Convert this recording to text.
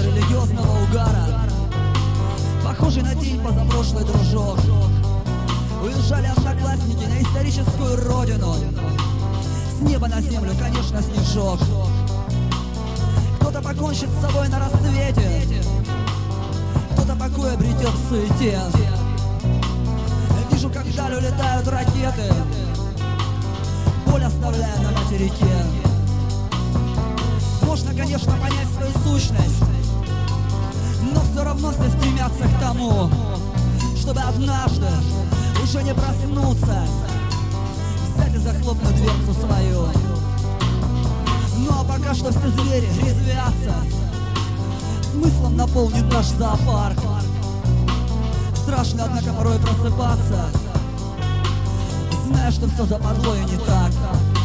религиозного угара, похожий на день позапрошлый дружок. Уезжали одноклассники на историческую родину, с неба на землю, конечно, снежок. Кто-то покончит с собой на рассвете, кто-то покой обретет в суете. Вижу, как вдаль улетают ракеты, боль оставляя на материке. Можно, конечно, понять свою сущность, но все равно все стремятся к тому, чтобы однажды уже не проснуться, взять и захлопнуть дверцу свою. Ну а пока что все звери резвятся, смыслом наполнит наш зоопарк. Страшно, однако, порой просыпаться, зная, что все западло и не так.